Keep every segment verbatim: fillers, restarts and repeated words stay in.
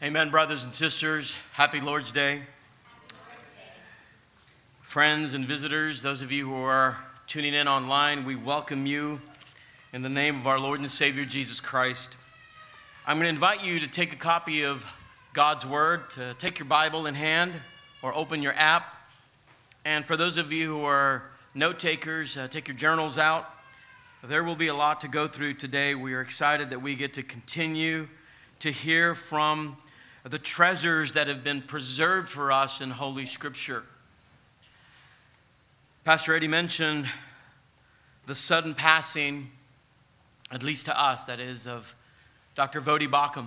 Amen, brothers and sisters. Happy Lord's Day. Friends and visitors, those of you who are tuning in online, we welcome you in the name of our Lord and Savior, Jesus Christ. I'm going to invite you to take a copy of God's Word, to take your Bible in hand or open your app. And for those of you who are note takers, uh, take your journals out. There will be a lot to go through today. We are excited that we get to continue to hear from the treasures that have been preserved for us in Holy Scripture. Pastor Eddie mentioned the sudden passing, at least to us, that is, of Doctor Voddie Baucham.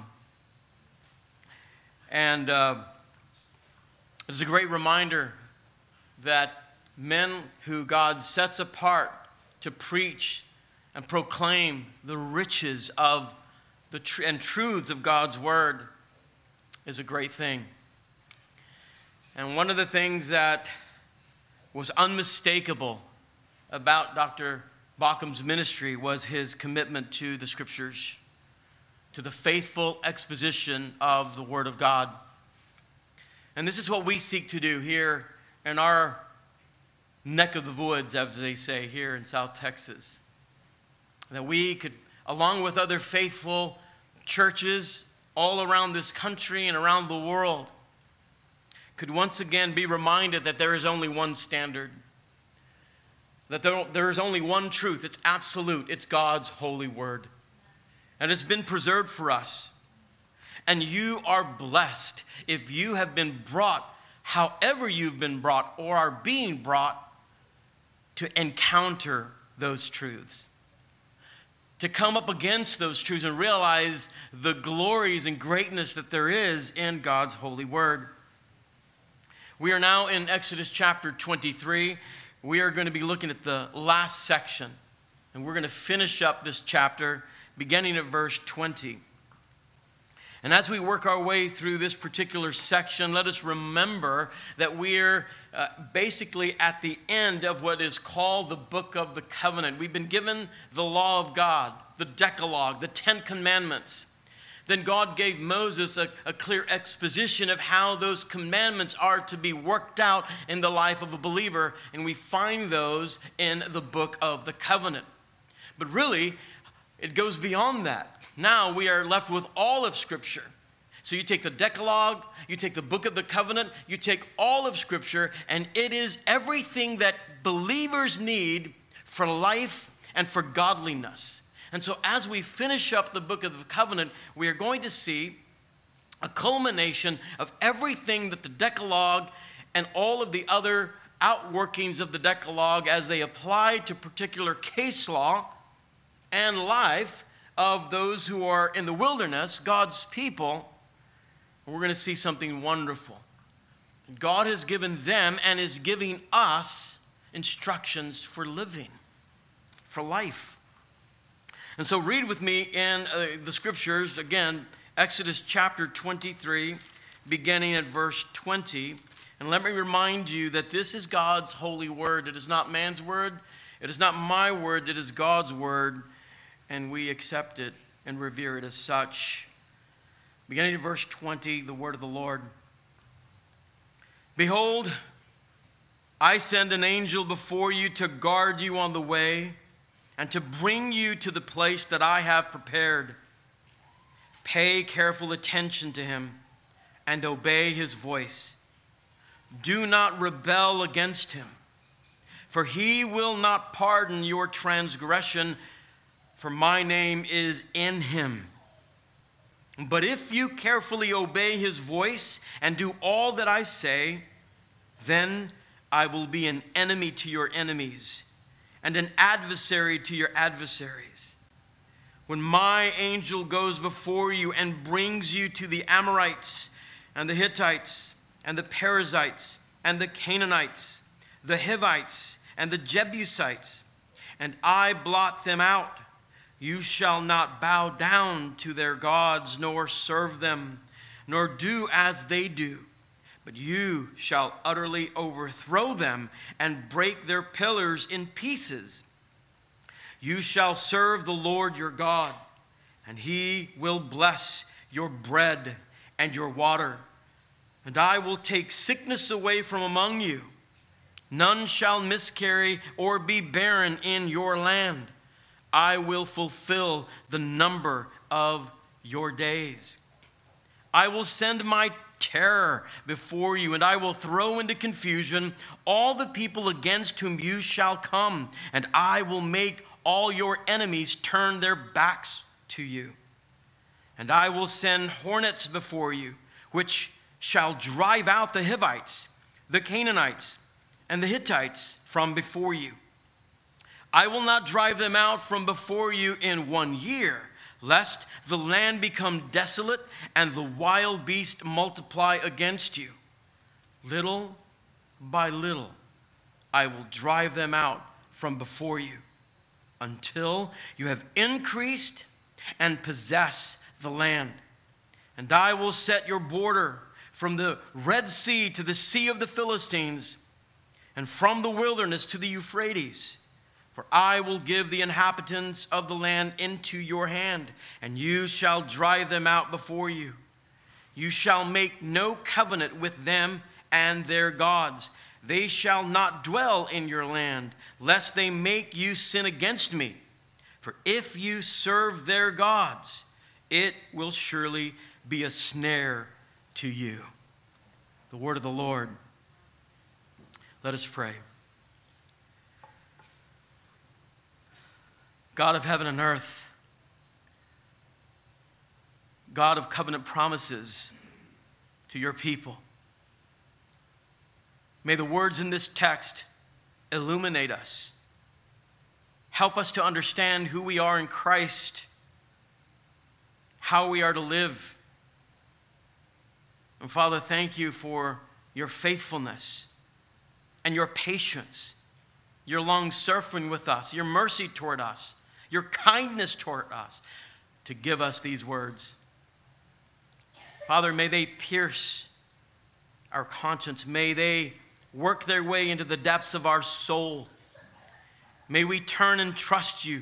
And uh, it's a great reminder that men who God sets apart to preach and proclaim the riches of the tr- and truths of God's Word is a great thing. And one of the things that was unmistakable about Doctor Baucham's ministry was his commitment to the Scriptures, to the faithful exposition of the Word of God. And this is what we seek to do here in our neck of the woods, as they say, here in South Texas. That we could, along with other faithful churches all around this country and around the world, could once again be reminded that there is only one standard, that there, there is only one truth. It's absolute. It's God's holy word. And it's been preserved for us. And you are blessed if you have been brought, however you've been brought or are being brought, to encounter those truths, to come up against those truths and realize the glories and greatness that there is in God's holy word. We are now in Exodus chapter twenty-three. We are going to be looking at the last section, and we're going to finish up this chapter beginning at verse twenty. And as we work our way through this particular section, let us remember that we're uh, basically at the end of what is called the Book of the Covenant. We've been given the law of God, the Decalogue, the Ten Commandments. Then God gave Moses a, a clear exposition of how those commandments are to be worked out in the life of a believer, and we find those in the Book of the Covenant. But really, it goes beyond that. Now we are left with all of Scripture. So you take the Decalogue, you take the Book of the Covenant, you take all of Scripture, and it is everything that believers need for life and for godliness. And so as we finish up the Book of the Covenant, we are going to see a culmination of everything that the Decalogue and all of the other outworkings of the Decalogue as they apply to particular case law and life of those who are in the wilderness, God's people. We're going to see something wonderful. God has given them and is giving us instructions for living, for life. And so read with me in uh, the Scriptures, again, Exodus chapter twenty-three, beginning at verse twenty. And let me remind you that this is God's holy word. It is not man's word. It is not my word. It is God's word. And we accept it and revere it as such. Beginning at verse twenty, the word of the Lord. Behold, I send an angel before you to guard you on the way and to bring you to the place that I have prepared. Pay careful attention to him and obey his voice. Do not rebel against him, for he will not pardon your transgression, for my name is in him. But if you carefully obey his voice and do all that I say, then I will be an enemy to your enemies and an adversary to your adversaries. When my angel goes before you and brings you to the Amorites and the Hittites and the Perizzites and the Canaanites, the Hivites and the Jebusites, and I blot them out, you shall not bow down to their gods, nor serve them, nor do as they do. But you shall utterly overthrow them and break their pillars in pieces. You shall serve the Lord your God, and he will bless your bread and your water. And I will take sickness away from among you. None shall miscarry or be barren in your land. I will fulfill the number of your days. I will send my terror before you, and I will throw into confusion all the people against whom you shall come, and I will make all your enemies turn their backs to you. And I will send hornets before you, which shall drive out the Hivites, the Canaanites, and the Hittites from before you. I will not drive them out from before you in one year, lest the land become desolate and the wild beast multiply against you. Little by little I will drive them out from before you, until you have increased and possess the land. And I will set your border from the Red Sea to the Sea of the Philistines, and from the wilderness to the Euphrates. For I will give the inhabitants of the land into your hand, and you shall drive them out before you. You shall make no covenant with them and their gods. They shall not dwell in your land, lest they make you sin against me. For if you serve their gods, it will surely be a snare to you. The word of the Lord. Let us pray. God of heaven and earth, God of covenant promises to your people, may the words in this text illuminate us. Help us to understand who we are in Christ, how we are to live. And Father, thank you for your faithfulness and your patience, your long-suffering with us, your mercy toward us, your kindness toward us, to give us these words. Father, may they pierce our conscience. May they work their way into the depths of our soul. May we turn and trust you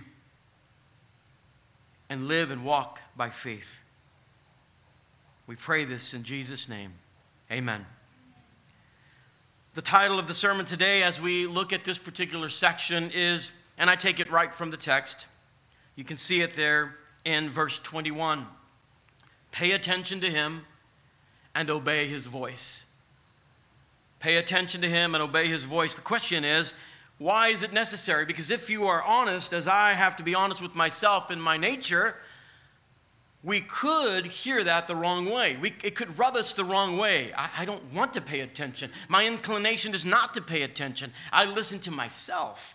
and live and walk by faith. We pray this in Jesus' name. Amen. The title of the sermon today, as we look at this particular section, is, and I take it right from the text, you can see it there in verse twenty-one. Pay attention to him and obey his voice. Pay attention to him and obey his voice. The question is, why is it necessary? Because if you are honest, as I have to be honest with myself in my nature, we could hear that the wrong way. We, it could rub us the wrong way. I, I don't want to pay attention. My inclination is not to pay attention. I listen to myself.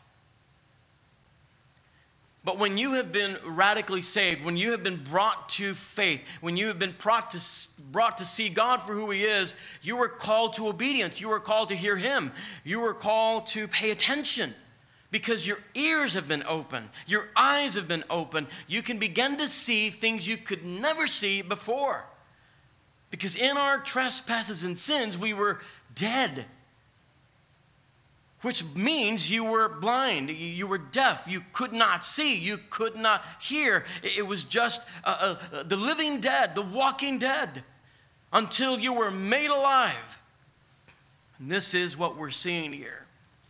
But when you have been radically saved, when you have been brought to faith, when you have been brought to, brought to see God for who he is, you were called to obedience. You were called to hear him. You were called to pay attention. Because your ears have been open, your eyes have been open, you can begin to see things you could never see before. Because in our trespasses and sins, we were dead. Which means you were blind, you were deaf, you could not see, you could not hear. It was just uh, uh, the living dead, the walking dead, until you were made alive. And this is what we're seeing here.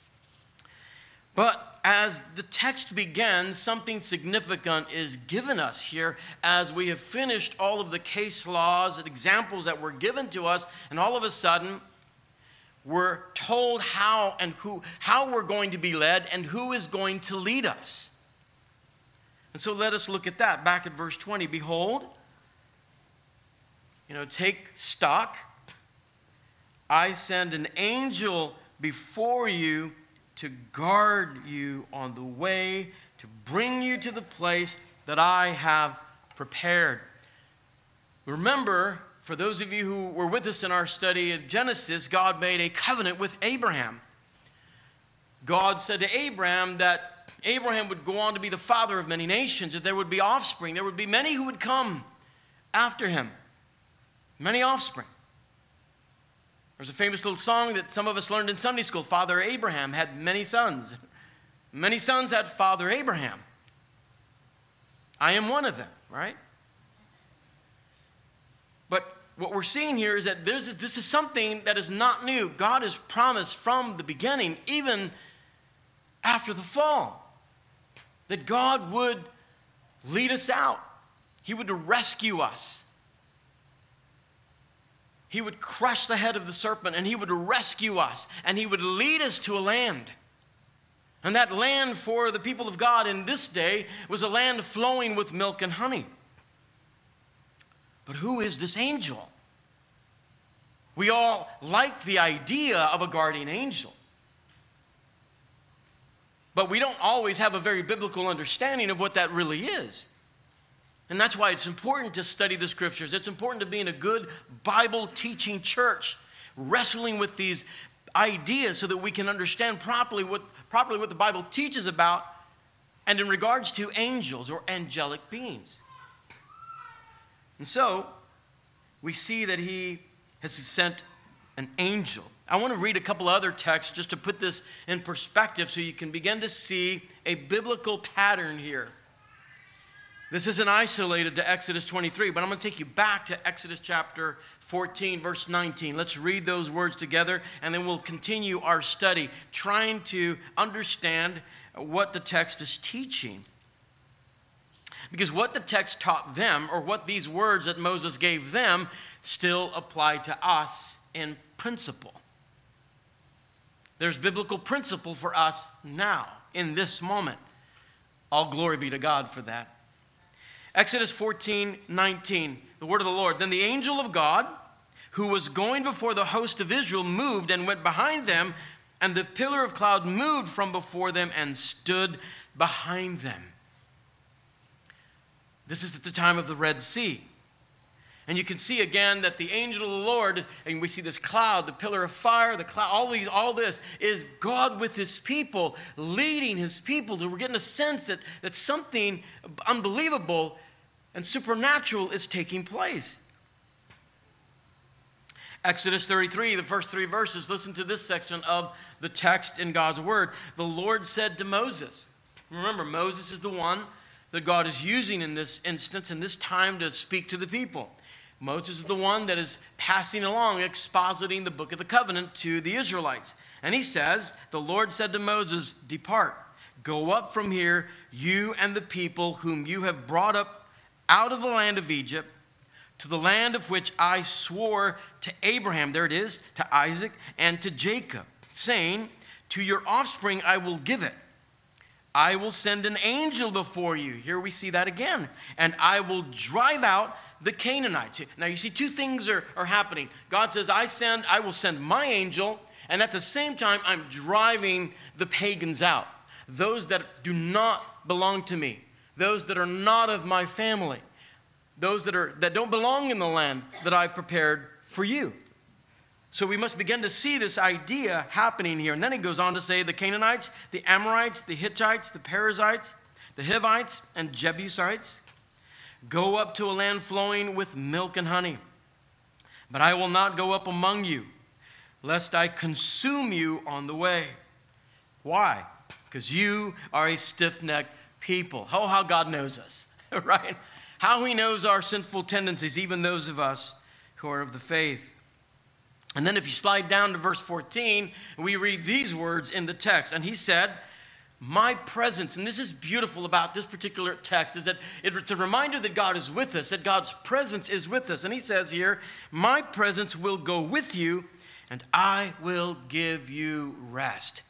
But as the text begins, something significant is given us here as we have finished all of the case laws and examples that were given to us, and all of a sudden we're told how and who, how we're going to be led and who is going to lead us. And so let us look at that. Back at verse twenty, behold, you know, take stock. I send an angel before you to guard you on the way, to bring you to the place that I have prepared. Remember, for those of you who were with us in our study of Genesis, God made a covenant with Abraham. God said to Abraham that Abraham would go on to be the father of many nations, that there would be offspring. There would be many who would come after him. Many offspring. There's a famous little song that some of us learned in Sunday school. Father Abraham had many sons. Many sons had Father Abraham. I am one of them, right? But what we're seeing here is that there's, this is something that is not new. God has promised from the beginning, even after the fall, that God would lead us out. He would rescue us. He would crush the head of the serpent, and he would rescue us, and he would lead us to a land. And that land for the people of God in this day was a land flowing with milk and honey. But who is this angel? We all like the idea of a guardian angel. But we don't always have a very biblical understanding of what that really is. And that's why it's important to study the scriptures. It's important to be in a good Bible teaching church, wrestling with these ideas so that we can understand properly what, properly what the Bible teaches about and in regards to angels or angelic beings. And so, we see that he has sent an angel. I want to read a couple other texts just to put this in perspective so you can begin to see a biblical pattern here. This isn't isolated to Exodus twenty-three, but I'm going to take you back to Exodus chapter fourteen, verse nineteen. Let's read those words together, and then we'll continue our study, trying to understand what the text is teaching. Because what the text taught them, or what these words that Moses gave them, still apply to us in principle. There's biblical principle for us now, in this moment. All glory be to God for that. Exodus fourteen nineteen, the word of the Lord. Then the angel of God, who was going before the host of Israel, moved and went behind them, and the pillar of cloud moved from before them and stood behind them. This is at the time of the Red Sea. And you can see again that the angel of the Lord, and we see this cloud, the pillar of fire, the cloud, all these, all this is God with his people, leading his people. We're getting a sense that, that something unbelievable and supernatural is taking place. Exodus thirty-three, the first three verses, listen to this section of the text in God's word. The Lord said to Moses, remember, Moses is the one that God is using in this instance, in this time, to speak to the people. Moses is the one that is passing along, expositing the book of the covenant to the Israelites. And he says, the Lord said to Moses, depart, go up from here, you and the people whom you have brought up out of the land of Egypt, to the land of which I swore to Abraham, there it is, to Isaac, and to Jacob, saying, to your offspring I will give it. I will send an angel before you. Here we see that again. And I will drive out the Canaanites. Now you see two things are, are happening. God says, I send, I will send my angel, and at the same time I'm driving the pagans out. Those that do not belong to me. Those that are not of my family. Those that are that don't belong in the land that I've prepared for you. So we must begin to see this idea happening here. And then he goes on to say the Canaanites, the Amorites, the Hittites, the Perizzites, the Hivites, and Jebusites go up to a land flowing with milk and honey. But I will not go up among you, lest I consume you on the way. Why? Because you are a stiff-necked people. Oh, how God knows us, right? How he knows our sinful tendencies, even those of us who are of the faith. And then if you slide down to verse fourteen, we read these words in the text. And he said, my presence, and this is beautiful about this particular text, is that it's a reminder that God is with us, that God's presence is with us. And he says here, my presence will go with you, and I will give you rest.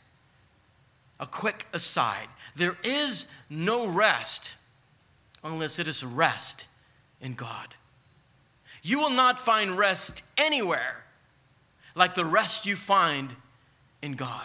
A quick aside, there is no rest unless it is a rest in God. You will not find rest anywhere like the rest you find in God.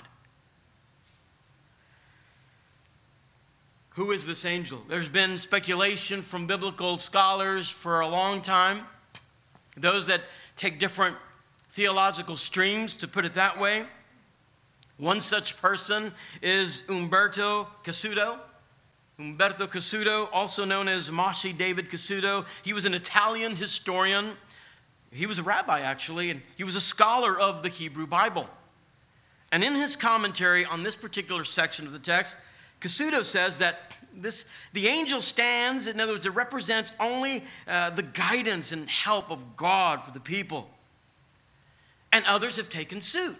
Who is this angel? There's been speculation from biblical scholars for a long time. Those that take different theological streams, to put it that way. One such person is Umberto Cassuto. Umberto Cassuto, also known as Moshe David Cassuto. He was an Italian historian. He was a rabbi, actually, and he was a scholar of the Hebrew Bible. And in his commentary on this particular section of the text, Cassuto says that This, the angel stands, in other words, it represents only uh, the guidance and help of God for the people. And others have taken suit.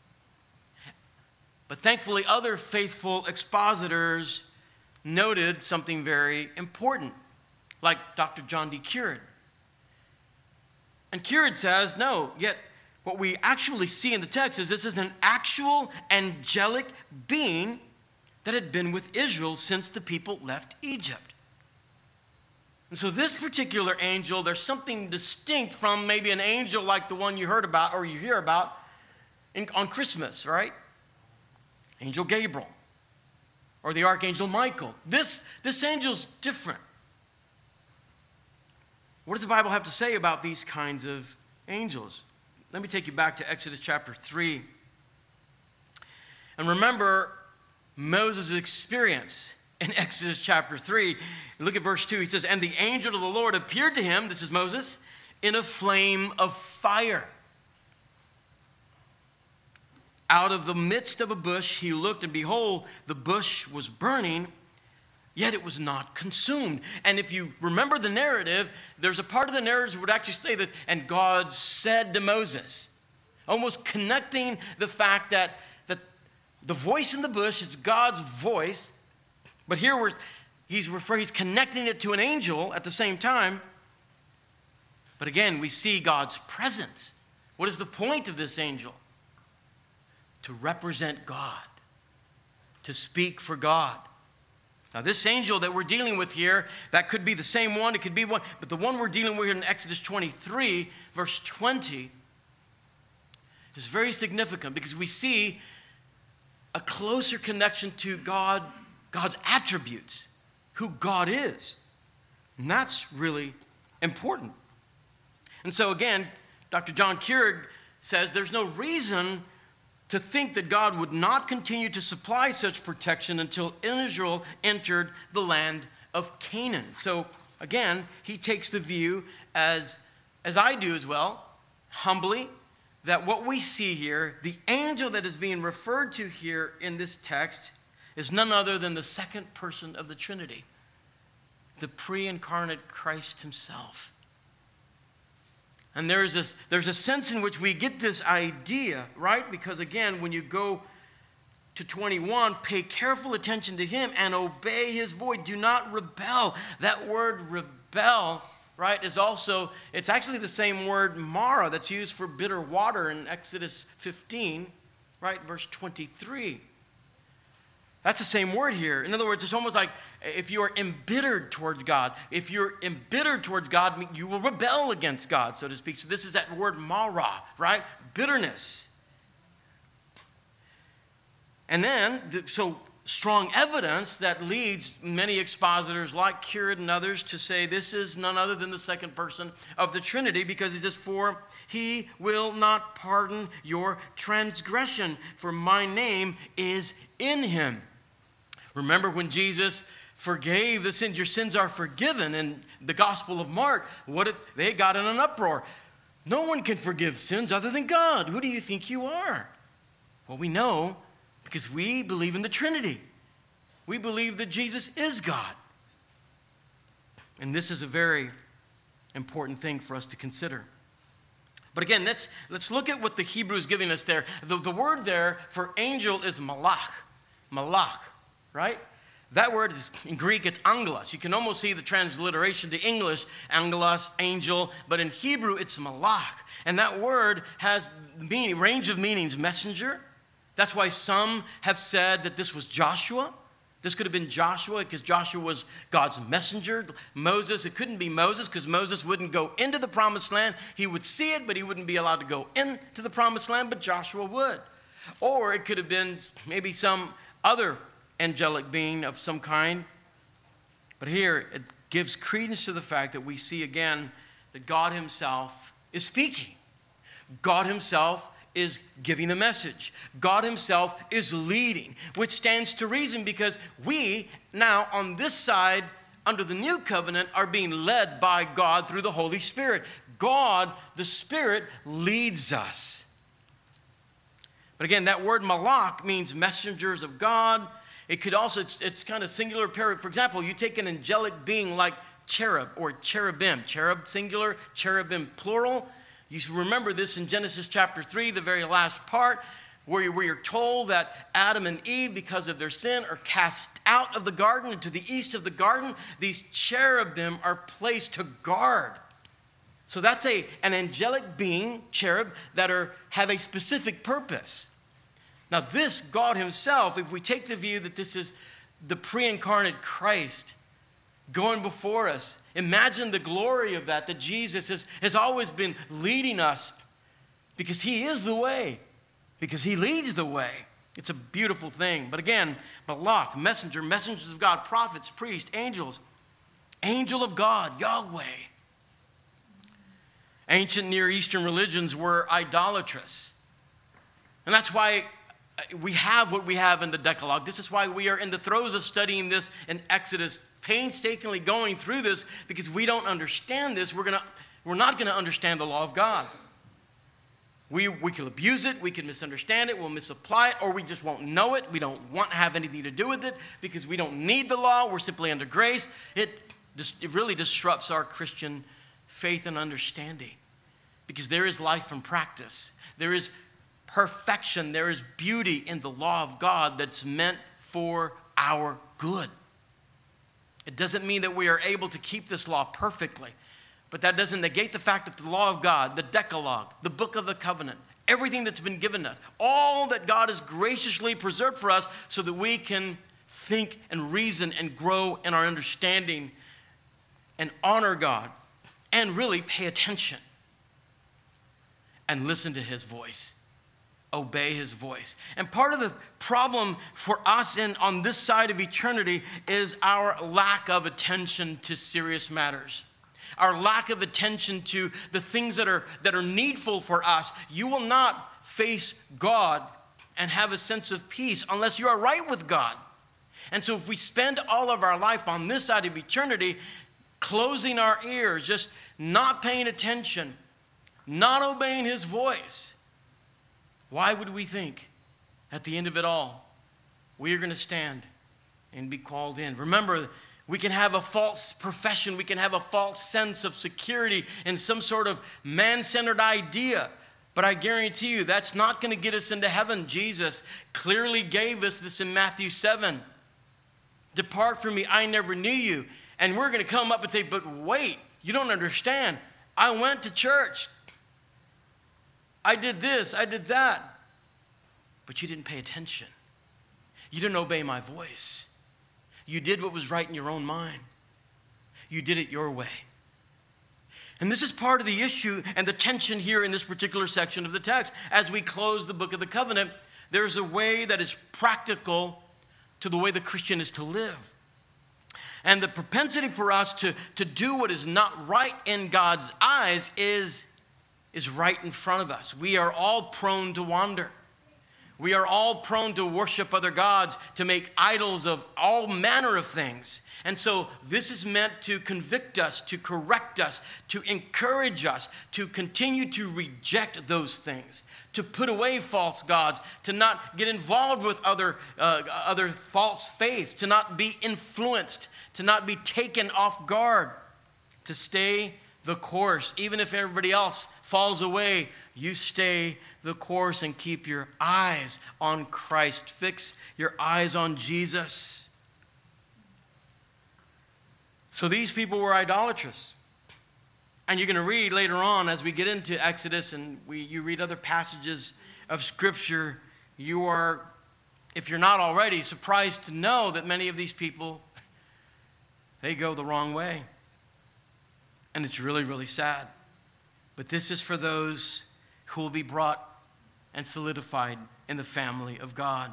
But thankfully, other faithful expositors noted something very important, like Doctor John D. Currid. And Currid says, no, yet what we actually see in the text is this is an actual angelic being that had been with Israel since the people left Egypt. And so this particular angel, there's something distinct from maybe an angel like the one you heard about or you hear about in, on Christmas, right? Angel Gabriel or the Archangel Michael. This, this angel's different. What does the Bible have to say about these kinds of angels? Let me take you back to Exodus chapter three. And remember Moses' experience in Exodus chapter three. Look at verse two. He says, and the angel of the Lord appeared to him, this is Moses, in a flame of fire. Out of the midst of a bush he looked, and behold, the bush was burning, yet it was not consumed. And if you remember the narrative, there's a part of the narrative that would actually say that, and God said to Moses, almost connecting the fact that, that the voice in the bush is God's voice, but here we're, he's referring, he's connecting it to an angel at the same time. But again, we see God's presence. What is the point of this angel? To represent God, to speak for God. Now, this angel that we're dealing with here, that could be the same one, it could be one, but the one we're dealing with here in Exodus twenty-three, verse twenty, is very significant because we see a closer connection to God, God's attributes, who God is. And that's really important. And so again, Doctor John Currid says there's no reason to think that God would not continue to supply such protection until Israel entered the land of Canaan. So again, he takes the view, as, as I do as well, humbly, that what we see here, the angel that is being referred to here in this text, is none other than the second person of the Trinity, the pre-incarnate Christ himself. And there's this, there's a sense in which we get this idea, right? Because again, when you go to twenty-one, pay careful attention to him and obey his voice. Do not rebel. That word rebel, right, is also, it's actually the same word mara that's used for bitter water in Exodus fifteen, right, verse twenty-three. That's the same word here. In other words, it's almost like if you are embittered towards God, if you're embittered towards God, you will rebel against God, so to speak. So this is that word mara, right? Bitterness. And then, so strong evidence that leads many expositors like Currid and others to say this is none other than the second person of the Trinity, because he says, for he will not pardon your transgression, for my name is in him. Remember when Jesus forgave the sins, your sins are forgiven. In the Gospel of Mark, what it, they got in an uproar. No one can forgive sins other than God. Who do you think you are? Well, we know because we believe in the Trinity. We believe that Jesus is God. And this is a very important thing for us to consider. But again, let's, let's look at what the Hebrew is giving us there. The, the word there for angel is malach. Malach, right? That word is, in Greek, it's angelos. You can almost see the transliteration to English, angelos, angel, but in Hebrew, it's malach. And that word has meaning, range of meanings, messenger. That's why some have said that this was Joshua. This could have been Joshua because Joshua was God's messenger. Moses, it couldn't be Moses because Moses wouldn't go into the promised land. He would see it, but he wouldn't be allowed to go into the promised land, but Joshua would. Or it could have been maybe some other angelic being of some kind. But here it gives credence to the fact that we see again that God himself is speaking. God himself is giving the message. God himself is leading, which stands to reason because we now on this side under the new covenant are being led by God through the Holy Spirit. God, the Spirit, leads us. But again, that word malach means messengers of God. It could also, it's, it's kind of singular pair. For example, you take an angelic being like cherub or cherubim. Cherub singular, cherubim plural. You should remember this in Genesis chapter three, the very last part, where, you, where you're told that Adam and Eve, because of their sin, are cast out of the garden, and to the east of the garden, these cherubim are placed to guard. So that's a, an angelic being, cherub, that are, have a specific purpose. Now this, God himself, if we take the view that this is the pre-incarnate Christ going before us, imagine the glory of that, that Jesus has, has always been leading us because he is the way, because he leads the way. It's a beautiful thing. But again, Malach, messenger, messengers of God, prophets, priests, angels, angel of God, Yahweh. Ancient Near Eastern religions were idolatrous. And that's why we have what we have in the Decalogue. This is why we are in the throes of studying this in Exodus, painstakingly going through this, because we don't understand this. We're gonna, we're not going to understand the law of God. We, we can abuse it, we can misunderstand it, we'll misapply it, or we just won't know it. We don't want to have anything to do with it because we don't need the law. We're simply under grace. It, it really disrupts our Christian faith and understanding, because there is life and practice. There is perfection. There is beauty in the law of God that's meant for our good. It doesn't mean that we are able to keep this law perfectly, but that doesn't negate the fact that the law of God, the Decalogue, the book of the covenant, everything that's been given us, all that God has graciously preserved for us so that we can think and reason and grow in our understanding and honor God and really pay attention and listen to his voice. Obey his voice. And part of the problem for us in, on this side of eternity is our lack of attention to serious matters. Our lack of attention to the things that are, that are needful for us. You will not face God and have a sense of peace unless you are right with God. And so if we spend all of our life on this side of eternity closing our ears, just not paying attention, not obeying his voice, why would we think at the end of it all we are going to stand and be called in? Remember, we can have a false profession, we can have a false sense of security and some sort of man-centered idea, but I guarantee you that's not going to get us into heaven. Jesus clearly gave us this in Matthew seven. Depart from me, I never knew you. And we're going to come up and say, but wait, you don't understand. I went to church. I did this, I did that. But you didn't pay attention. You didn't obey my voice. You did what was right in your own mind. You did it your way. And this is part of the issue and the tension here in this particular section of the text. As we close the book of the covenant, there's a way that is practical to the way the Christian is to live. And the propensity for us to, to do what is not right in God's eyes is, is right in front of us. We are all prone to wander. We are all prone to worship other gods, to make idols of all manner of things. And so this is meant to convict us, to correct us, to encourage us, to continue to reject those things, to put away false gods, to not get involved with other, uh, other false faiths, to not be influenced, to not be taken off guard, to stay the course. Even if everybody else falls away, you stay the course and keep your eyes on Christ. Fix your eyes on Jesus. So these people were idolatrous. And you're going to read later on as we get into Exodus and we, you read other passages of Scripture, you are, if you're not already, surprised to know that many of these people, they go the wrong way. And it's really, really sad. But this is for those who will be brought and solidified in the family of God.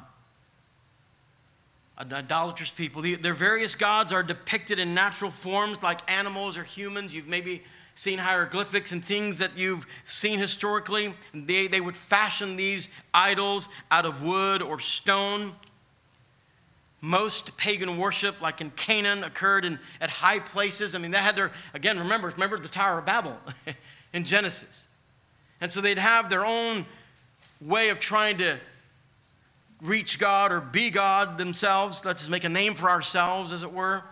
Idolatrous people, their various gods are depicted in natural forms like animals or humans. You've maybe seen hieroglyphics and things that you've seen historically. They, they would fashion these idols out of wood or stone. Most pagan worship, like in Canaan, occurred in, at high places. I mean, they had their, again, remember, remember the Tower of Babel in Genesis. And so they'd have their own way of trying to reach God or be God themselves. Let's just make a name for ourselves, as it were.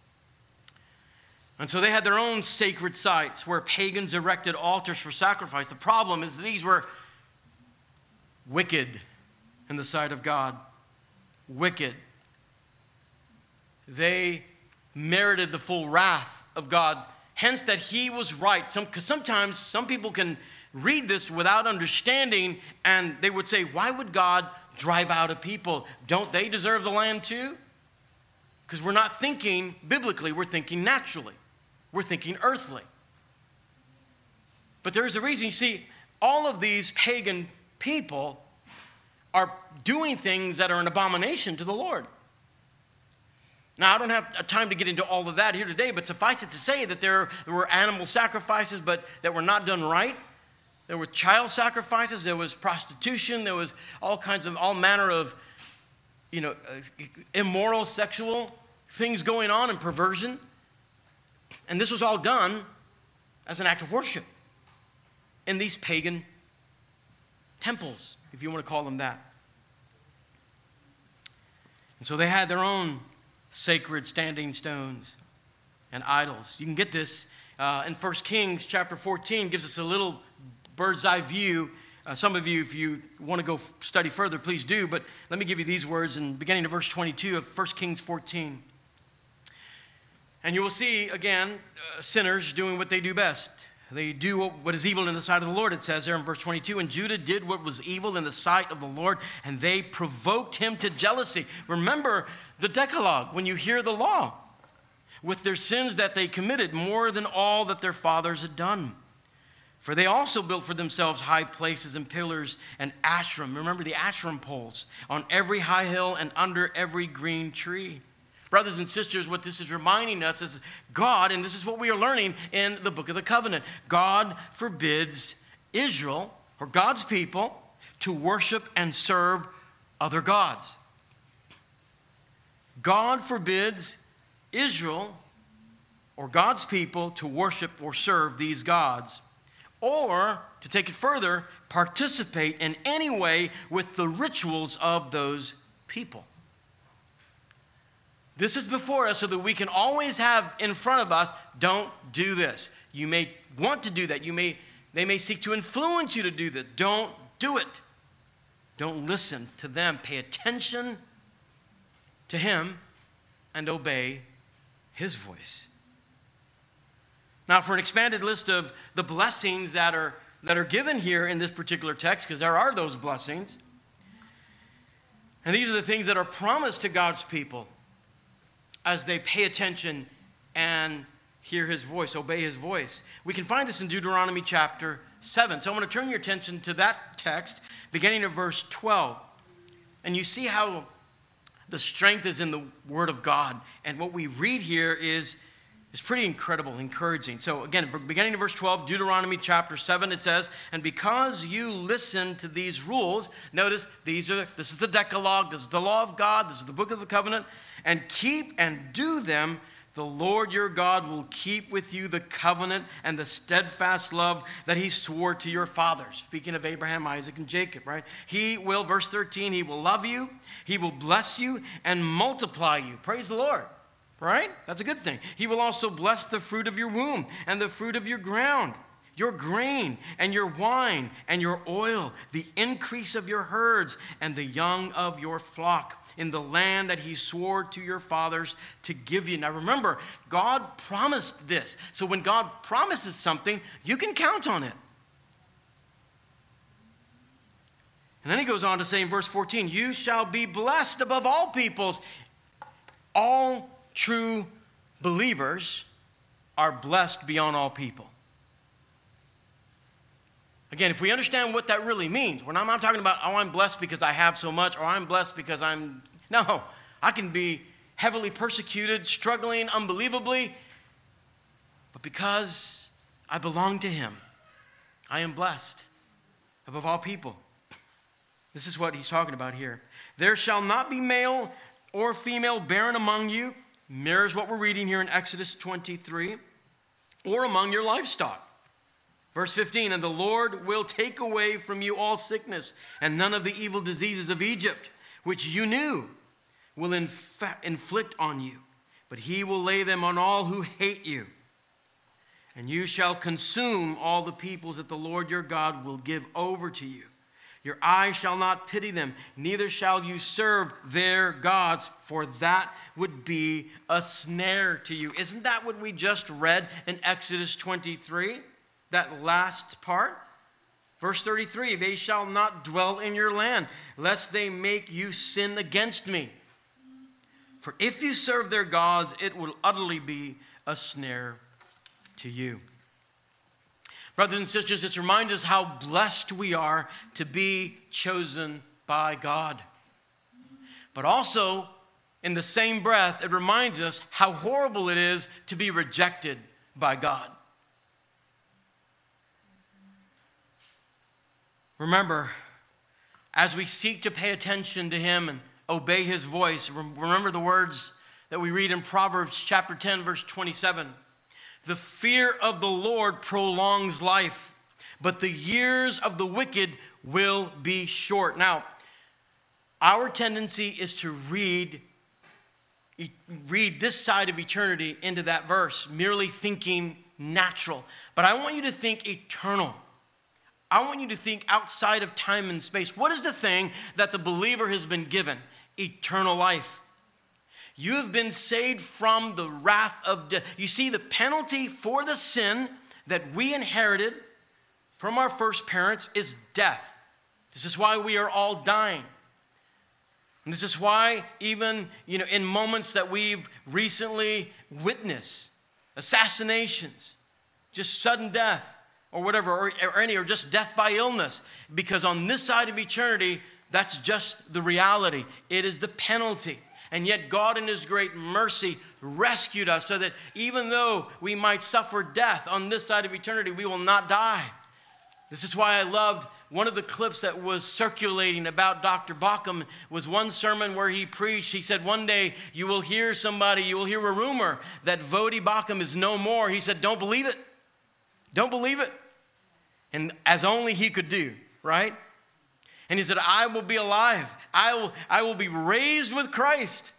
And so they had their own sacred sites where pagans erected altars for sacrifice. The problem is these were wicked in the sight of God. Wicked. They merited the full wrath of God. Hence that he was right. Some, 'cause sometimes some people can read this without understanding, and they would say, why would God drive out a people? Don't they deserve the land too? Because we're not thinking biblically, we're thinking naturally. We're thinking earthly. But there is a reason. You see, all of these pagan people are doing things that are an abomination to the Lord. Now, I don't have time to get into all of that here today, but suffice it to say that there, there were animal sacrifices, but that were not done right. There were child sacrifices. There was prostitution. There was all kinds of, all manner of, you know, immoral sexual things going on and perversion. And this was all done as an act of worship in these pagan temples, if you want to call them that. And so they had their own sacred standing stones and idols. You can get this uh, in First Kings chapter fourteen, gives us a little bird's eye view. Uh, some of you, if you want to go f- study further, please do. But let me give you these words in beginning of verse twenty-two of First Kings fourteen. And you will see, again, uh, sinners doing what they do best. They do what, what is evil in the sight of the Lord, it says there in verse twenty-two. And Judah did what was evil in the sight of the Lord, and they provoked him to jealousy. Remember the Decalogue, when you hear the law, with their sins that they committed more than all that their fathers had done. For they also built for themselves high places and pillars and ashram. Remember the ashram poles on every high hill and under every green tree. Brothers and sisters, what this is reminding us is God, and this is what we are learning in the book of the covenant, God forbids Israel, or God's people, to worship and serve other gods. God forbids Israel, or God's people, to worship or serve these gods, or, to take it further, participate in any way with the rituals of those people. This is before us so that we can always have in front of us, don't do this. You may want to do that. You may, they may seek to influence you to do this. Don't do it. Don't listen to them. Pay attention to him and obey his voice. Now, for an expanded list of the blessings that are, that are given here in this particular text, because there are those blessings, and these are the things that are promised to God's people as they pay attention and hear his voice, obey his voice. We can find this in Deuteronomy chapter seven. So I want to turn your attention to that text, beginning of verse twelve. And you see how the strength is in the word of God. And what we read here is, is pretty incredible, encouraging. So again, beginning of verse twelve, Deuteronomy chapter seven, it says, and because you listen to these rules, notice these are, this is the Decalogue, this is the law of God, this is the book of the covenant, and keep and do them, the Lord your God will keep with you the covenant and the steadfast love that he swore to your fathers. Speaking of Abraham, Isaac, and Jacob, right? He will, verse thirteen, he will love you, he will bless you, and multiply you. Praise the Lord, right? That's a good thing. He will also bless the fruit of your womb and the fruit of your ground, your grain and your wine and your oil, the increase of your herds and the young of your flock, in the land that he swore to your fathers to give you. Now remember, God promised this. So when God promises something, you can count on it. And then he goes on to say in verse fourteen, you shall be blessed above all peoples. All true believers are blessed beyond all people. Again, if we understand what that really means, we're not, I'm not talking about, oh, I'm blessed because I have so much, or I'm blessed because I'm, no, I can be heavily persecuted, struggling unbelievably, but because I belong to him, I am blessed above all people. This is what he's talking about here. There shall not be male or female barren among you, mirrors what we're reading here in Exodus twenty-three, or among your livestock. Verse fifteen, and the Lord will take away from you all sickness and none of the evil diseases of Egypt, which you knew, will inf- inflict on you, but he will lay them on all who hate you. And you shall consume all the peoples that the Lord your God will give over to you. Your eye shall not pity them, neither shall you serve their gods, for that would be a snare to you. Isn't that what we just read in Exodus twenty-three? That last part? Verse thirty-three, they shall not dwell in your land, lest they make you sin against me. For if you serve their gods, it will utterly be a snare to you. Brothers and sisters, this reminds us how blessed we are to be chosen by God. But also, in the same breath, it reminds us how horrible it is to be rejected by God. Remember, as we seek to pay attention to him and obey his voice, remember the words that we read in Proverbs chapter ten, verse twenty-seven. The fear of the Lord prolongs life, but the years of the wicked will be short. Now, our tendency is to read, read this side of eternity into that verse, merely thinking natural. But I want you to think eternal. I want you to think outside of time and space. What is the thing that the believer has been given? Eternal life. You have been saved from the wrath of death. You see, the penalty for the sin that we inherited from our first parents is death. This is why we are all dying. And this is why even, you know, in moments that we've recently witnessed, assassinations, just sudden death, or whatever, or, or any, or just death by illness, because on this side of eternity, that's just the reality. It is the penalty. And yet God in his great mercy rescued us so that even though we might suffer death on this side of eternity, we will not die. This is why I loved one of the clips that was circulating about Doctor Bauckham was one sermon where he preached. He said, one day you will hear somebody, you will hear a rumor that Voddie Bauckham is no more. He said, don't believe it. Don't believe it. And as only he could do, right? And he said, I will be alive. I will, I will be raised with Christ.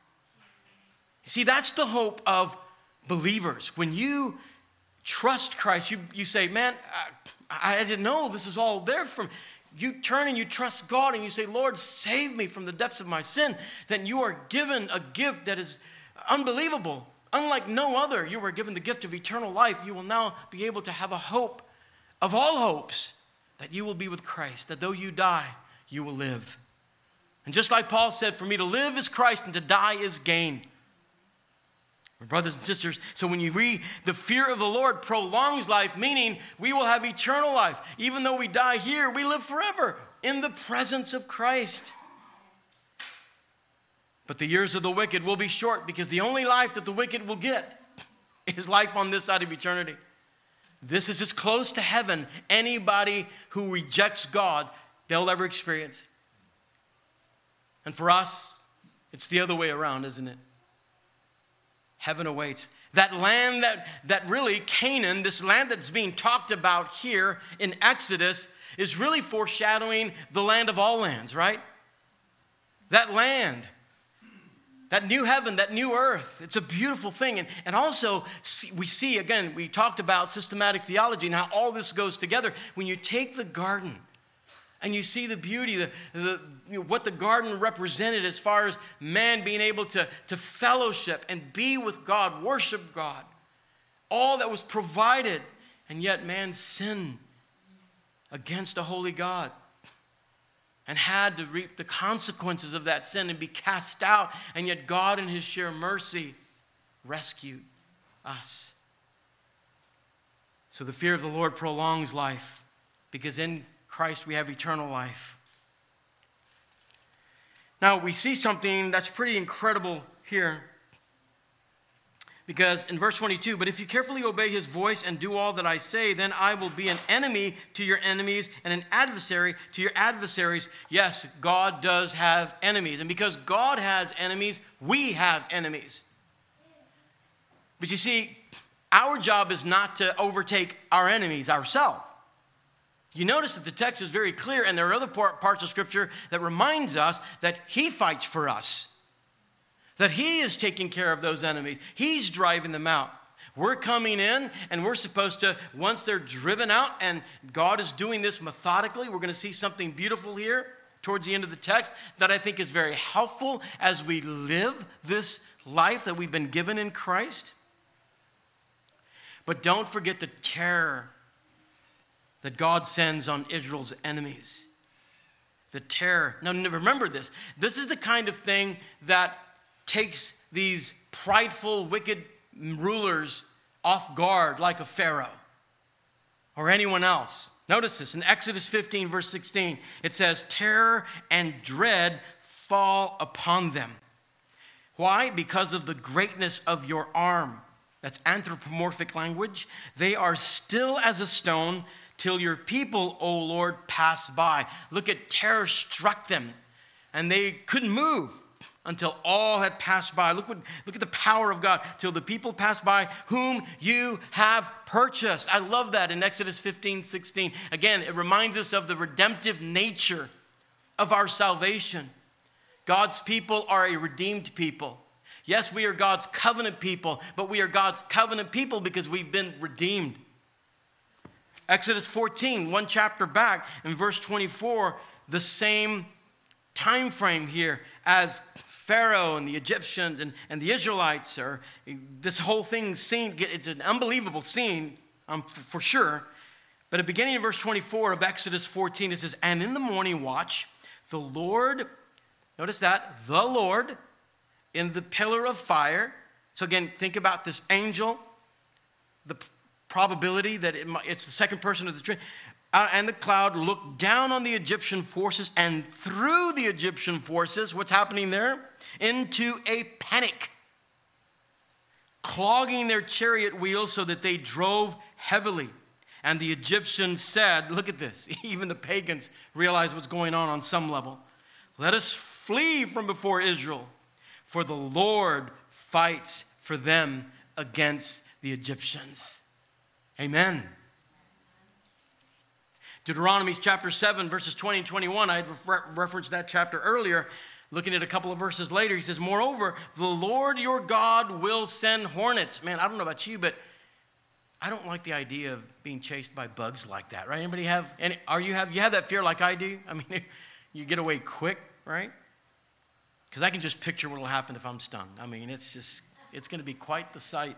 See, that's the hope of believers. When you trust Christ, you, you say, man, I, I didn't know this is all there from. You turn and you trust God and you say, Lord, save me from the depths of my sin. Then you are given a gift that is unbelievable. Unlike no other, you were given the gift of eternal life. You will now be able to have a hope of all hopes that you will be with Christ, that though you die, you will live. And just like Paul said, for me to live is Christ and to die is gain. Brothers and sisters, so when you read the fear of the Lord prolongs life, meaning we will have eternal life. Even though we die here, we live forever in the presence of Christ. But the years of the wicked will be short, because the only life that the wicked will get is life on this side of eternity. This is as close to heaven anybody who rejects God they'll ever experience. And for us, it's the other way around, isn't it? Heaven awaits. That land that, that really, Canaan, this land that's being talked about here in Exodus, is really foreshadowing the land of all lands, right? That land, that new heaven, that new earth, it's a beautiful thing. And, and also, see, we see, again, we talked about systematic theology and how all this goes together. When you take the garden and you see the beauty, the, the, you know, what the garden represented as far as man being able to, to fellowship and be with God, worship God, all that was provided, and yet man sinned against a holy God and had to reap the consequences of that sin and be cast out. And yet God in his sheer mercy rescued us. So the fear of the Lord prolongs life, because in Christ we have eternal life. Now we see something that's pretty incredible here. Because in verse twenty-two, but if you carefully obey his voice and do all that I say, then I will be an enemy to your enemies and an adversary to your adversaries. Yes, God does have enemies. And because God has enemies, we have enemies. But you see, our job is not to overtake our enemies ourselves. You notice that the text is very clear, and there are other parts of Scripture that reminds us that he fights for us, that he is taking care of those enemies. He's driving them out. We're coming in, and we're supposed to, once they're driven out, and God is doing this methodically, we're going to see something beautiful here towards the end of the text that I think is very helpful as we live this life that we've been given in Christ. But don't forget the terror that God sends on Israel's enemies. The terror. Now remember this. This is the kind of thing that takes these prideful, wicked rulers off guard like a Pharaoh or anyone else. Notice this. In Exodus fifteen, verse sixteen, it says, terror and dread fall upon them. Why? Because of the greatness of your arm. That's anthropomorphic language. They are still as a stone till your people, O Lord, pass by. Look at terror struck them, and they couldn't move until all had passed by. Look, what, look at the power of God. Till the people pass by whom you have purchased. I love that in Exodus fifteen, sixteen. Again, it reminds us of the redemptive nature of our salvation. God's people are a redeemed people. Yes, we are God's covenant people, but we are God's covenant people because we've been redeemed. Exodus fourteen, one chapter back, in verse twenty-four, the same time frame here as Pharaoh and the Egyptians and, and the Israelites. Are, this whole thing scene, it's an unbelievable scene, um, for, for sure. But at the beginning of verse twenty-four of Exodus fourteen, it says, and in the morning watch, the Lord, notice that, the Lord, in the pillar of fire. So again, think about this angel, the probability that it might, it's the second person of the Trinity, uh, and the cloud looked down on the Egyptian forces, and through the Egyptian forces, what's happening there? Into a panic, clogging their chariot wheels so that they drove heavily. And the Egyptians said, look at this, even the pagans realize what's going on on some level. Let us flee from before Israel, for the Lord fights for them against the Egyptians. Amen. Deuteronomy chapter seven, verses twenty and twenty-one. I had refer- referenced that chapter earlier. Looking at a couple of verses later, he says, moreover, the Lord your God will send hornets. Man, I don't know about you, but I don't like the idea of being chased by bugs like that, right? Anybody have, any, are you have, you have that fear like I do? I mean, you get away quick, right? Because I can just picture what will happen if I'm stung. I mean, it's just, it's going to be quite the sight.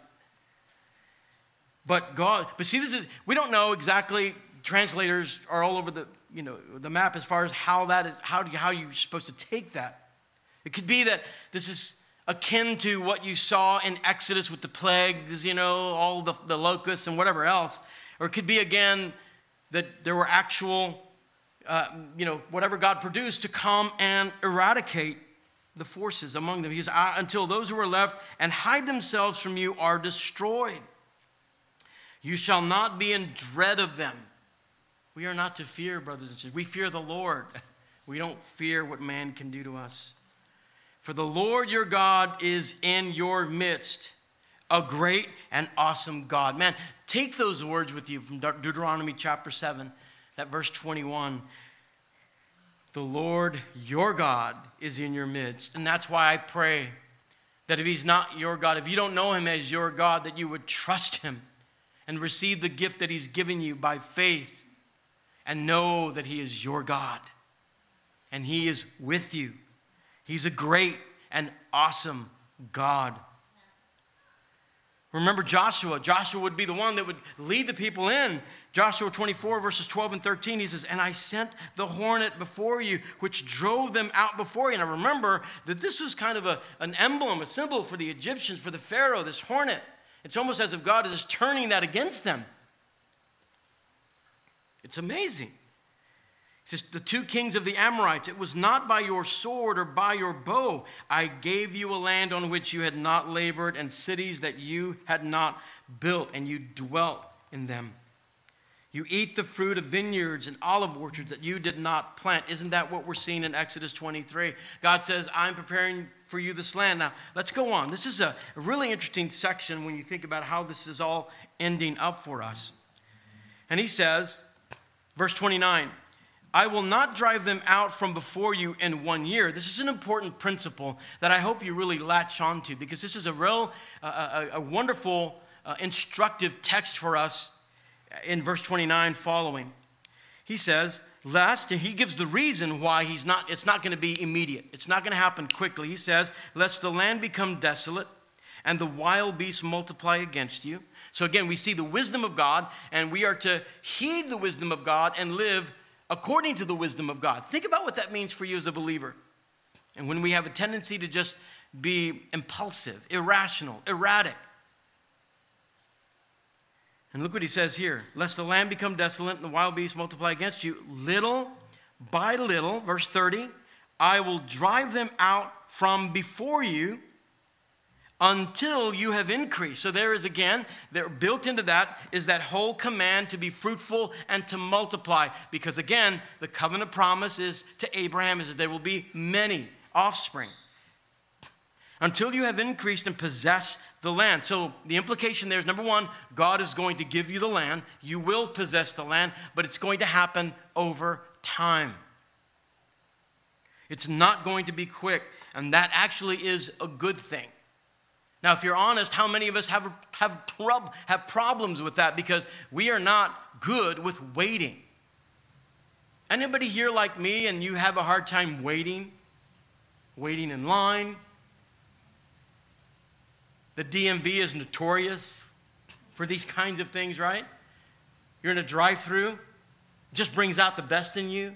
But God, but see, this is, we don't know exactly, translators are all over the, you know, the map as far as how that is, how do you, how you're supposed to take that. It could be that this is akin to what you saw in Exodus with the plagues, you know, all the, the locusts and whatever else. Or it could be, again, that there were actual, uh, you know, whatever God produced to come and eradicate the forces among them. He says, until those who are left and hide themselves from you are destroyed. You shall not be in dread of them. We are not to fear, brothers and sisters. We fear the Lord. We don't fear what man can do to us. For the Lord your God is in your midst, a great and awesome God. Man, take those words with you from Deuteronomy chapter seven, that verse twenty-one. The Lord your God is in your midst. And that's why I pray that if he's not your God, if you don't know him as your God, that you would trust him and receive the gift that he's given you by faith and know that he is your God and he is with you. He's a great and awesome God. Remember Joshua. Joshua would be the one that would lead the people in. Joshua twenty-four, verses twelve and thirteen, he says, and I sent the hornet before you, which drove them out before you. And I remember that this was kind of a, an emblem, a symbol for the Egyptians, for the Pharaoh, this hornet. It's almost as if God is turning that against them. It's amazing. He says, the two kings of the Amorites, it was not by your sword or by your bow. I gave you a land on which you had not labored and cities that you had not built, and you dwelt in them. You eat the fruit of vineyards and olive orchards that you did not plant. Isn't that what we're seeing in Exodus twenty-three? God says, I'm preparing for you this land. Now, let's go on. This is a really interesting section when you think about how this is all ending up for us. And he says, Verse twenty-nine, I will not drive them out from before you in one year. This is an important principle that I hope you really latch on to, because this is a real, uh, a, a wonderful, uh, instructive text for us in verse twenty-nine following. He says, lest, he gives the reason why he's not, it's not going to be immediate. It's not going to happen quickly. He says, lest the land become desolate and the wild beasts multiply against you. So again, we see the wisdom of God, and we are to heed the wisdom of God and live according to the wisdom of God. Think about what that means for you as a believer. And when we have a tendency to just be impulsive, irrational, erratic. And look what he says here. Lest the land become desolate and the wild beasts multiply against you, little by little, verse thirty, I will drive them out from before you until you have increased. So there is again, there built into that is that whole command to be fruitful and to multiply. Because again, the covenant promise is to Abraham is that there will be many offspring. Until you have increased and possess the land. So the implication there is, number one, God is going to give you the land. You will possess the land, but it's going to happen over time. It's not going to be quick, and that actually is a good thing. Now, if you're honest, how many of us have, have, prob- have problems with that? Because we are not good with waiting. Anybody here like me and you have a hard time waiting? Waiting in line? The D M V is notorious for these kinds of things, right? You're in a drive-through. It just brings out the best in you.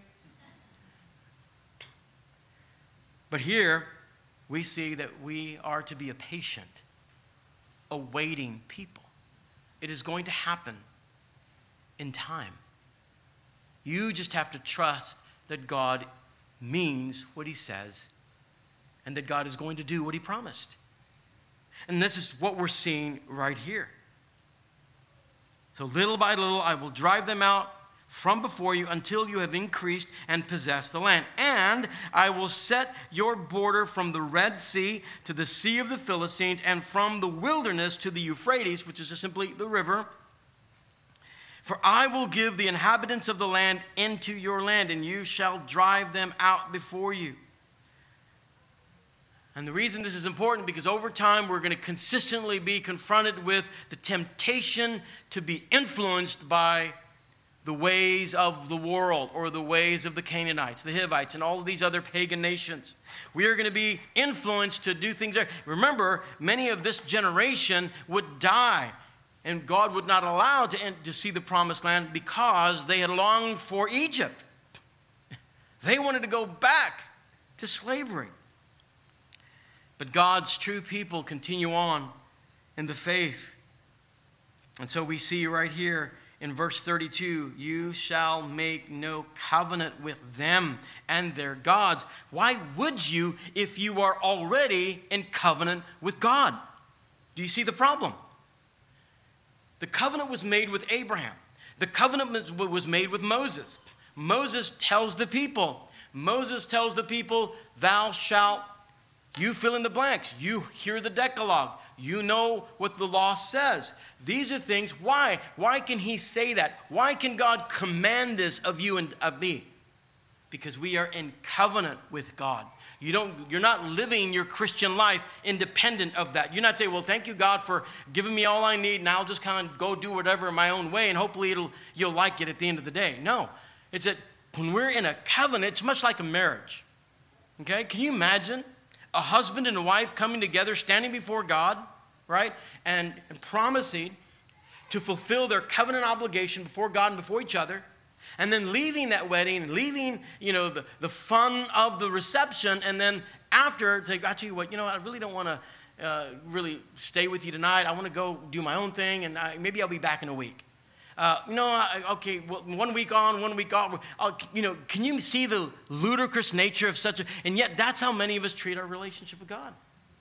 But here, we see that we are to be a patient, awaiting people. It is going to happen in time. You just have to trust that God means what he says and that God is going to do what he promised. And this is what we're seeing right here. So little by little, I will drive them out from before you until you have increased and possessed the land. And I will set your border from the Red Sea to the Sea of the Philistines and from the wilderness to the Euphrates, which is just simply the river. For I will give the inhabitants of the land into your land, and you shall drive them out before you. And the reason this is important, because over time we're going to consistently be confronted with the temptation to be influenced by the ways of the world or the ways of the Canaanites, the Hivites, and all of these other pagan nations. We are going to be influenced to do things there. Remember, many of this generation would die, and God would not allow to, to see the promised land because they had longed for Egypt. They wanted to go back to slavery. But God's true people continue on in the faith. And so we see right here in verse thirty-two, you shall make no covenant with them and their gods. Why would you if you are already in covenant with God? Do you see the problem? The covenant was made with Abraham. The covenant was made with Moses. Moses tells the people, Moses tells the people, thou shalt, you fill in the blanks. You hear the Decalogue. You know what the law says. These are things. Why? Why can he say that? Why can God command this of you and of me? Because we are in covenant with God. You don't, you're not living your Christian life independent of that. You're not saying, well, thank you, God, for giving me all I need, and I'll just kind of go do whatever in my own way, and hopefully it'll, you'll like it at the end of the day. No. It's that when we're in a covenant, it's much like a marriage. Okay? Can you imagine a husband and a wife coming together, standing before God, right, and, and promising to fulfill their covenant obligation before God and before each other, and then leaving that wedding, and leaving, you know, the, the fun of the reception, and then after, say, I tell you what, you know, I really don't want to uh, really stay with you tonight. I want to go do my own thing, and I, maybe I'll be back in a week. Uh, you know, I, okay, well, one week on, one week off. Uh, you know, can you see the ludicrous nature of such a, and yet that's how many of us treat our relationship with God.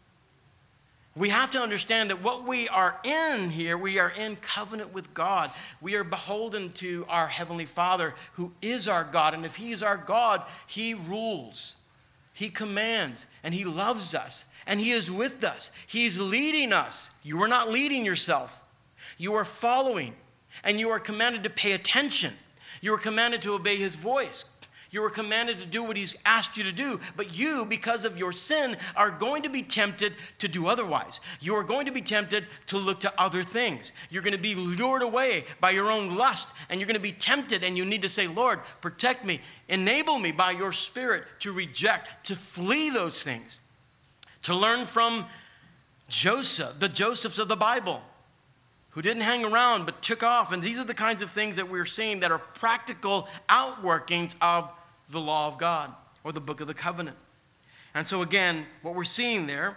We have to understand that what we are in here, we are in covenant with God. We are beholden to our Heavenly Father, who is our God. And if He is our God, He rules, He commands, and He loves us, and He is with us. He's leading us. You are not leading yourself. You are following. And you are commanded to pay attention. You were commanded to obey his voice. You were commanded to do what he's asked you to do, but you, because of your sin, are going to be tempted to do otherwise. You are going to be tempted to look to other things. You're going to be lured away by your own lust, and you're going to be tempted, and you need to say, Lord, protect me. Enable me by your Spirit to reject, to flee those things. To learn from Joseph, the Josephs of the Bible, who didn't hang around but took off. And these are the kinds of things that we're seeing that are practical outworkings of the law of God, or the book of the covenant. And so again, what we're seeing there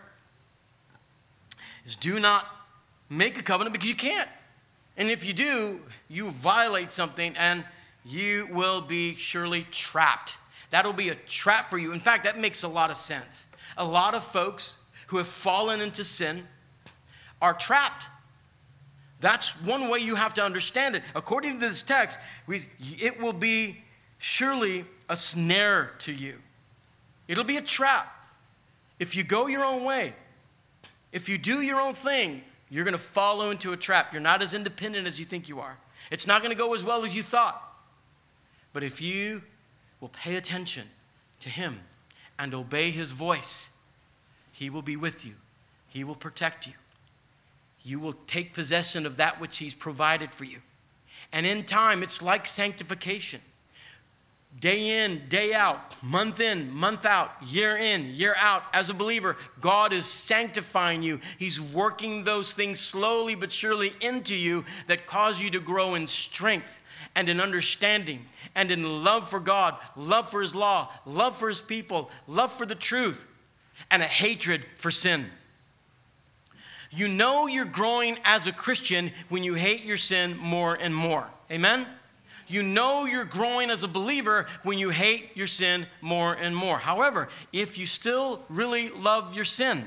is do not make a covenant because you can't. And if you do, you violate something and you will be surely trapped. That'll be a trap for you. In fact, that makes a lot of sense. A lot of folks who have fallen into sin are trapped. That's one way you have to understand it. According to this text, it will be surely a snare to you. It'll be a trap. If you go your own way, if you do your own thing, you're going to follow into a trap. You're not as independent as you think you are. It's not going to go as well as you thought. But if you will pay attention to him and obey his voice, he will be with you. He will protect you. You will take possession of that which he's provided for you. And in time, it's like sanctification. Day in, day out, month in, month out, year in, year out. As a believer, God is sanctifying you. He's working those things slowly but surely into you that cause you to grow in strength and in understanding and in love for God, love for his law, love for his people, love for the truth, and a hatred for sin. You know you're growing as a Christian when you hate your sin more and more. Amen? You know you're growing as a believer when you hate your sin more and more. However, if you still really love your sin,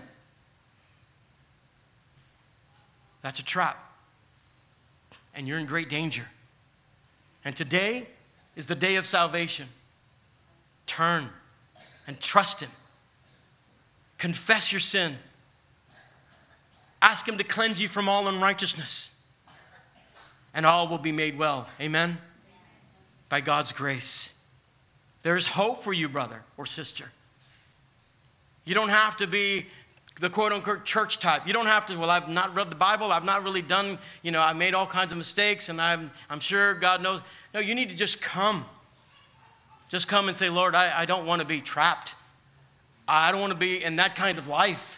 that's a trap. And you're in great danger. And today is the day of salvation. Turn and trust him. Confess your sin. Ask him to cleanse you from all unrighteousness. And all will be made well. Amen? By God's grace. There is hope for you, brother or sister. You don't have to be the quote-unquote church type. You don't have to, well, I've not read the Bible. I've not really done, you know, I made all kinds of mistakes, and I'm, I'm sure God knows. No, you need to just come. Just come and say, Lord, I, I don't want to be trapped. I don't want to be in that kind of life.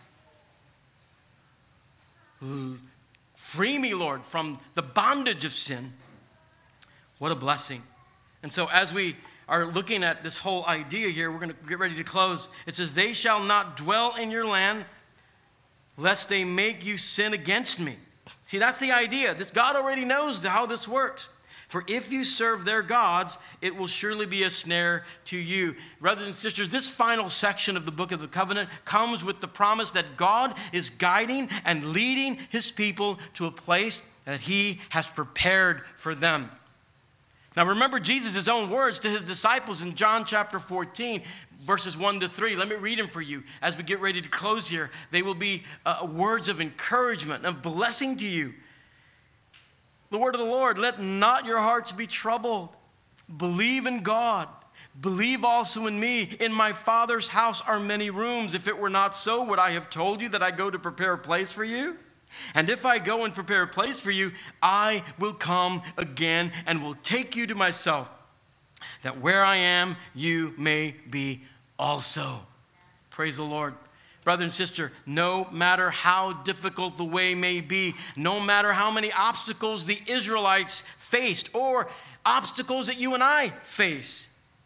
Free me, Lord, from the bondage of sin. What a blessing. And so as we are looking at this whole idea here, we're going to get ready to close. It says, they shall not dwell in your land, lest they make you sin against me. See, that's the idea. This, God already knows how this works. For if you serve their gods, it will surely be a snare to you. Brothers and sisters, this final section of the book of the covenant comes with the promise that God is guiding and leading his people to a place that he has prepared for them. Now remember Jesus' own words to his disciples in John chapter fourteen, verses one to three. Let me read them for you as we get ready to close here. They will be uh, words of encouragement, of blessing to you. The word of the Lord, let not your hearts be troubled. Believe in God. Believe also in me. In my Father's house are many rooms. If it were not so, would I have told you that I go to prepare a place for you? And if I go and prepare a place for you, I will come again and will take you to myself, that where I am, you may be also. Praise the Lord. Brother and sister, no matter how difficult the way may be, no matter how many obstacles the Israelites faced or obstacles that you and I face,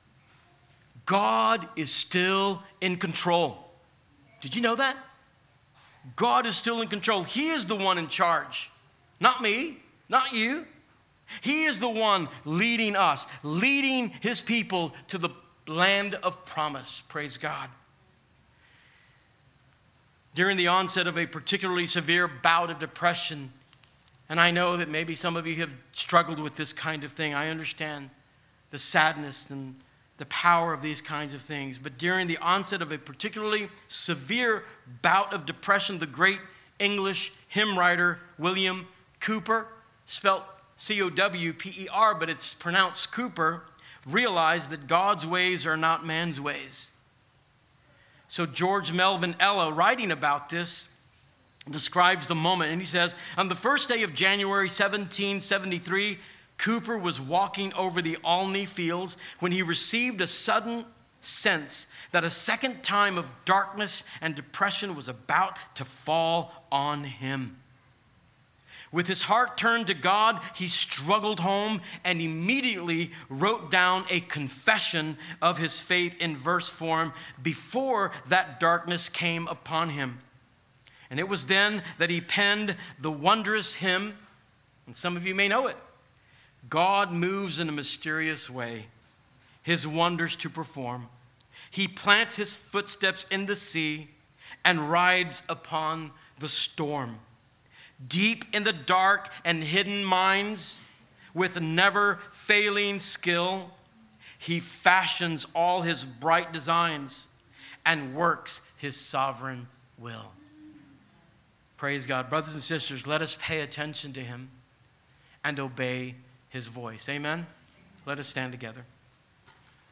God is still in control. Did you know that? God is still in control. He is the one in charge. Not me, not you. He is the one leading us, leading his people to the land of promise. Praise God. During the onset of a particularly severe bout of depression, and I know that maybe some of you have struggled with this kind of thing. I understand the sadness and the power of these kinds of things. But during the onset of a particularly severe bout of depression, the great English hymn writer William Cowper, spelt C O W P E R, but it's pronounced Cooper, realized that God's ways are not man's ways. So George Melvin Ella, writing about this, describes the moment, and he says, on the first day of January seventeen seventy-three, Cooper was walking over the Olney fields when he received a sudden sense that a second time of darkness and depression was about to fall on him. With his heart turned to God, he struggled home and immediately wrote down a confession of his faith in verse form before that darkness came upon him. And it was then that he penned the wondrous hymn, and some of you may know it. God moves in a mysterious way, his wonders to perform. He plants his footsteps in the sea and rides upon the storm. Deep in the dark and hidden mines, with never failing skill, he fashions all his bright designs and works his sovereign will. Praise God. Brothers and sisters, let us pay attention to him and obey his voice. Amen? Let us stand together.